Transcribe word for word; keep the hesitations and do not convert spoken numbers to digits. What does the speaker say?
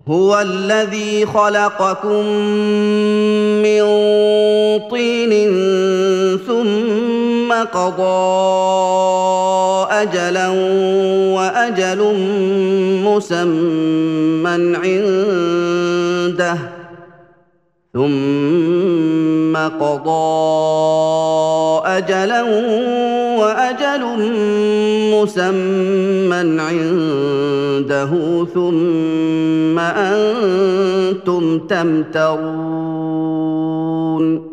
هو الذي خلقكم من طين ثم قضى أجلا وأجل مسمى عنده ثم قضى أجلا وأجل مسمى عنده ثم أنتم تمترون